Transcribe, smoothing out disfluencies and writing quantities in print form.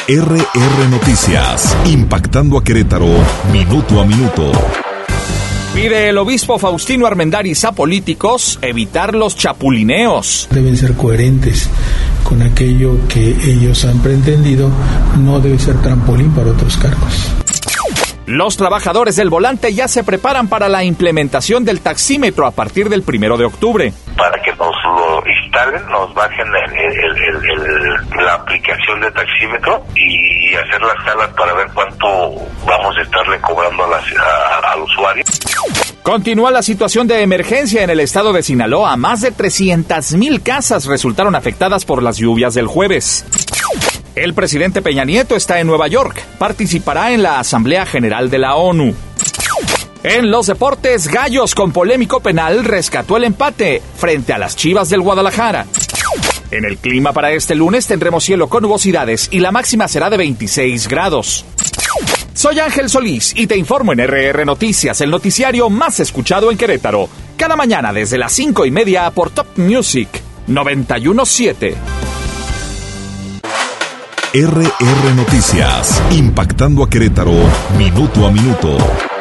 RR Noticias, impactando a Querétaro, minuto a minuto. Pide el obispo Faustino Armendáriz a políticos evitar los chapulineos. Deben ser coherentes con aquello que ellos han pretendido, no debe ser trampolín para otros cargos. Los trabajadores del volante ya se preparan para la implementación del taxímetro a partir del 1 de octubre. Para que nos lo instalen, nos bajen la aplicación de taxímetro y hacer las salas para ver cuánto vamos a estarle cobrando al usuario. Continúa la situación de emergencia en el estado de Sinaloa. Más de 300,000 casas resultaron afectadas por las lluvias del jueves. El presidente Peña Nieto está en Nueva York. Participará en la Asamblea General de la ONU. En los deportes, Gallos con polémico penal rescató el empate frente a las Chivas del Guadalajara. En el clima para este lunes tendremos cielo con nubosidades y la máxima será de 26 grados. Soy Ángel Solís y te informo en RR Noticias, el noticiario más escuchado en Querétaro. Cada mañana desde las 5:30 por Top Music 91.7. RR Noticias, impactando a Querétaro, minuto a minuto.